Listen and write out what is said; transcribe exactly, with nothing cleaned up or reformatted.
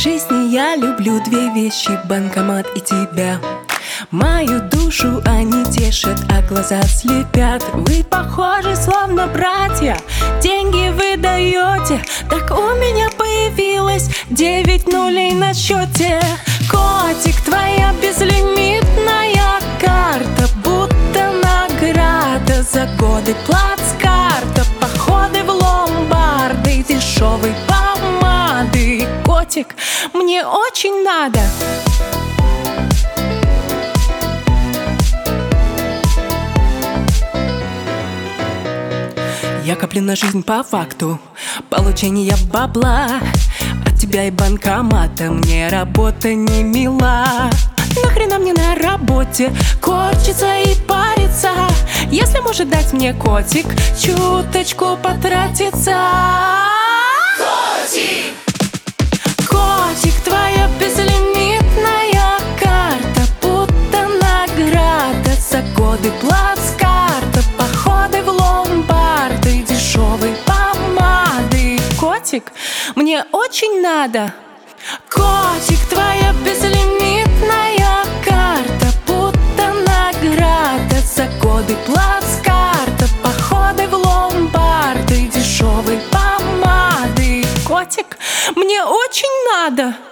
жизни я люблю две вещи: банкомат и тебя. Мою душу они тешат, а глаза слепят. Вы похожи, словно братья, деньги вы даете. Так у меня появилось девять нулей на счете. Котик, твоя безлимитная карта, будто награда за годы плацкарта, походы в ломбарды, дешевой помады. Котик, мне очень надо. Я коплю на жизнь по факту получения бабла. От тебя и банкомата мне работа не мила. Нахрена мне на работе корчиться и париться, если может дать мне котик чуточку потратиться? Котик! Котик, твоя безлимитная карта, будто награда за годы плацкарта, походы в ломбарды, дешевой помады. Котик, мне очень надо. Котик, твоя безлимитная карта, будто награда за годы плацкарта, походы в ломбарды, дешевой помады. Котик, мне очень надо.